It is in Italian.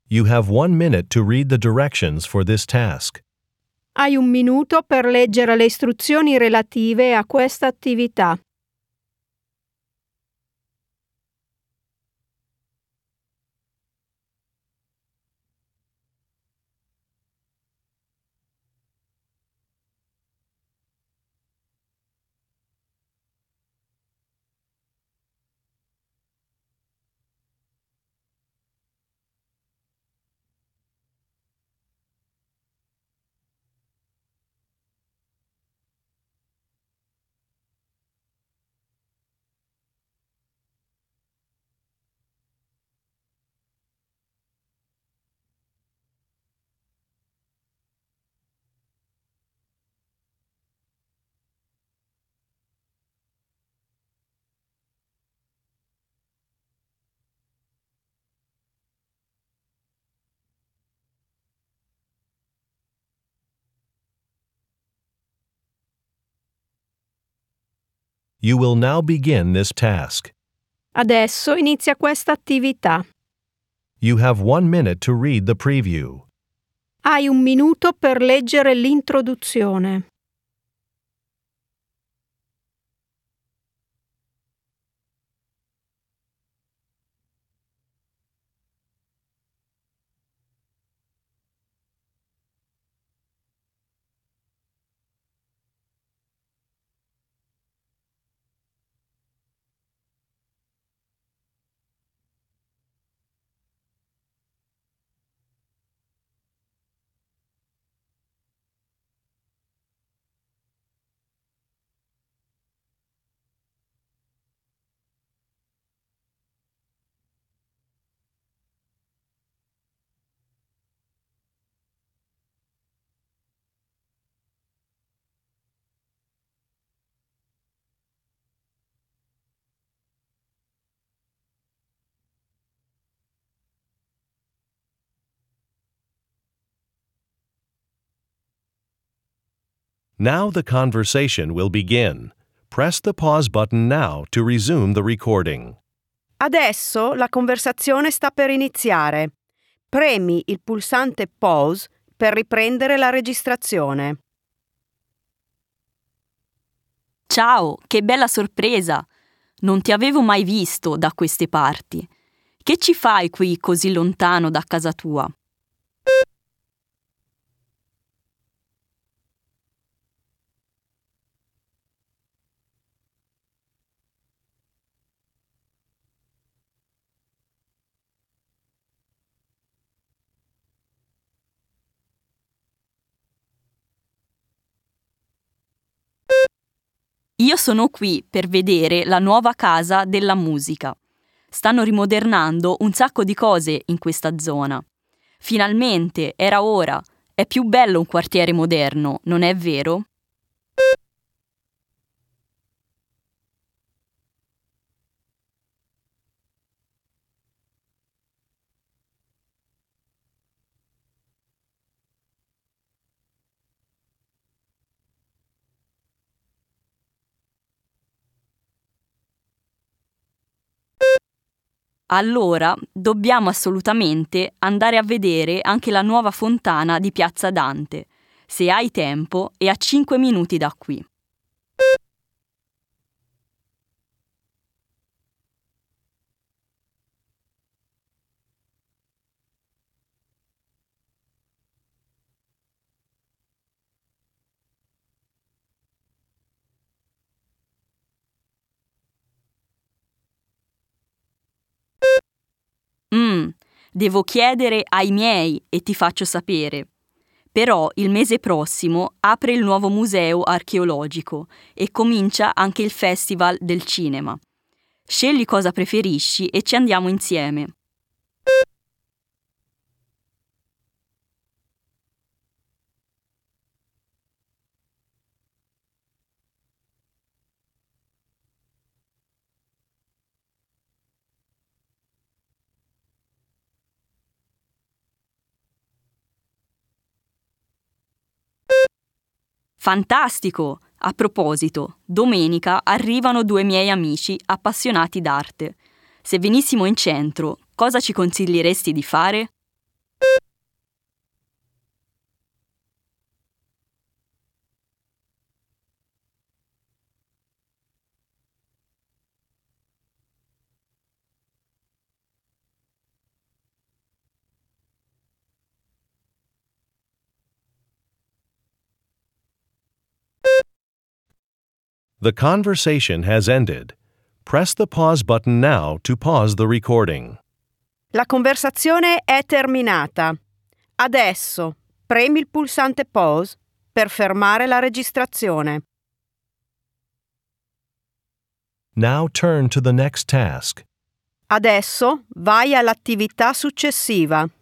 You have 1 minute to read the directions for this task. Hai un minuto per leggere le istruzioni relative a questa attività. You will now begin this task. Adesso inizia questa attività. You have 1 minute to read the preview. Hai un minuto per leggere l'introduzione. Now the conversation will begin. Press the pause button now to resume the recording. Adesso la conversazione sta per iniziare. Premi il pulsante pause per riprendere la registrazione. Ciao, che bella sorpresa! Non ti avevo mai visto da queste parti. Che ci fai qui così lontano da casa tua? Io sono qui per vedere la nuova casa della musica. Stanno rimodernando un sacco di cose in questa zona. Finalmente, era ora. È più bello un quartiere moderno, non è vero? Allora, dobbiamo assolutamente andare a vedere anche la nuova fontana di Piazza Dante, se hai tempo e a 5 minuti da qui. Devo chiedere ai miei e ti faccio sapere. Però il mese prossimo apre il nuovo museo archeologico e comincia anche il Festival del Cinema. Scegli cosa preferisci e ci andiamo insieme. Fantastico! A proposito, domenica arrivano 2 miei amici appassionati d'arte. Se venissimo in centro, cosa ci consiglieresti di fare? The conversation has ended. Press the pause button now to pause the recording. La conversazione è terminata. Adesso premi il pulsante pause per fermare la registrazione. Now turn to the next task. Adesso vai all'attività successiva.